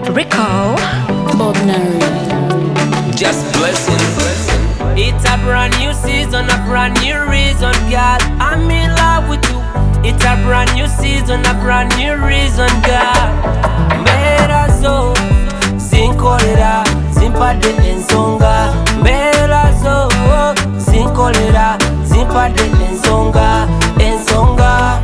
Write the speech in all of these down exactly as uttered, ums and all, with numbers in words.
Rico Bob Nari. Just blessings. It's a brand new season, a brand new reason, girl. I'm in love with you. It's a brand new season, a brand new reason, girl. Mera so, zinkolera, zimpade ensonga. Mera so, zinkolera, zimpade ensonga, ensonga.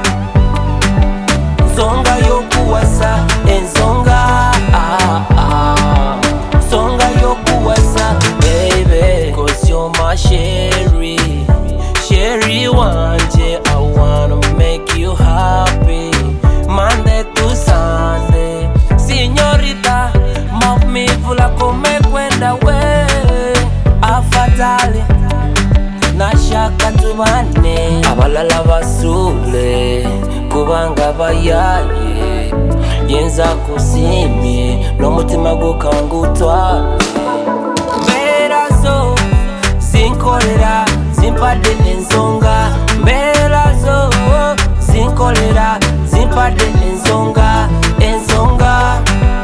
Songa yokuwasa, ensonga. Ah ah. Songa yokuwasa, baby. Cause you're my sherry, sherry wanje. I wanna make you happy, Monday to Sunday. Señorita, maumivu lako mekwenda we. Afatali, nashaka tubane. Abalala basule, kubanga bayaye. Yenza kusimye, n'umutima gukangutwa. Mbera zo, zinkolera, zimpade ensonga. Mbera zo, zinkolera, zimpade ensonga, ensonga.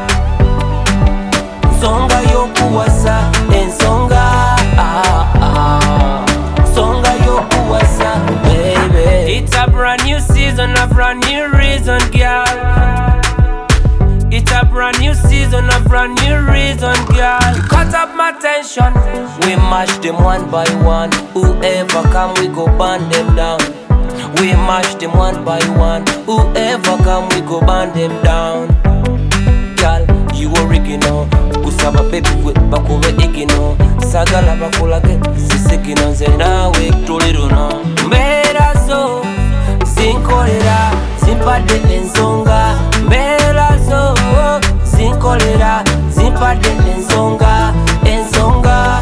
Songa yokuwasa, ensonga. Ah ah. Songa yokuwasa, baby. It's a brand new season, a brand new reason, girl. It's a brand new season, a brand new reason, girl. Cut up my tension. We mash them one by one. Whoever come, we go burn them down. We mash them one by one. Whoever come, we go burn them down. Girl, you original. Kusaba baby we bakube igino. Sagala bakulage sisigino zena we tuliruno. Mbera so, zinkolera, zimpade ensonga. Mbera so, zinkolera, zimpade ensonga, ensonga.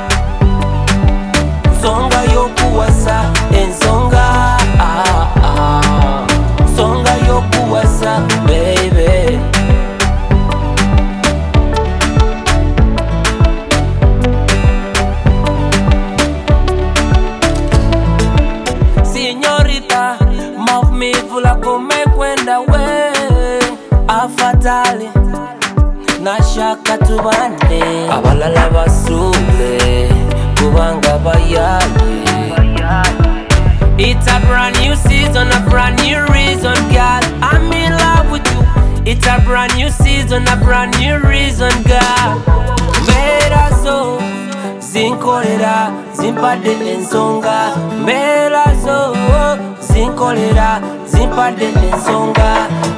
Songa yokuwasa, ensonga. Ah ah. Songa yokuwasa, baby. Señorita, maumivu lako mekwenda we. Afatali, nashaka tubane. Abalala basule, kubanga bayaye. It's a brand new season, a brand new reason, girl. I'm in love with you. It's a brand new season, a brand new reason, girl. Mbera so, zinkolera, zimpade ensonga. Mbera so, zinkolera, zimpade ensonga.